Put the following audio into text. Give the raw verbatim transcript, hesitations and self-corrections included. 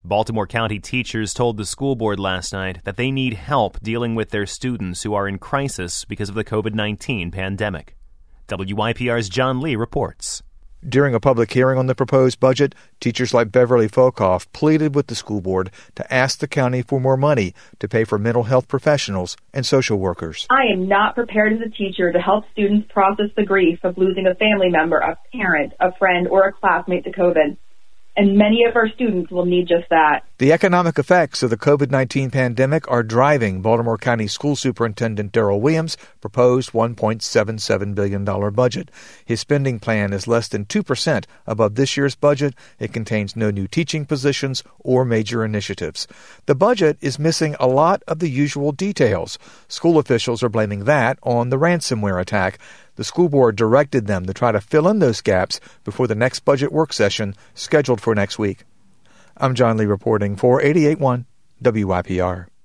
Baltimore County teachers told the school board last night that they need help dealing with their students who are in crisis because of the covid nineteen pandemic. W I P R's John Lee reports. During a public hearing on the proposed budget, teachers like Beverly Folkoff pleaded with the school board to ask the county for more money to pay for mental health professionals and social workers. I am not prepared as a teacher to help students process the grief of losing a family member, a parent, a friend, or a classmate to COVID. And many of our students will need just that. The economic effects of the covid nineteen pandemic are driving Baltimore County School Superintendent Darrell Williams' proposed one point seven seven billion dollars budget. His spending plan is less than two percent above this year's budget. It contains no new teaching positions or major initiatives. The budget is missing a lot of the usual details. School officials are blaming that on the ransomware attack. The school board directed them to try to fill in those gaps before the next budget work session scheduled for next week. I'm John Lee reporting for eighty-eight point one W I P R.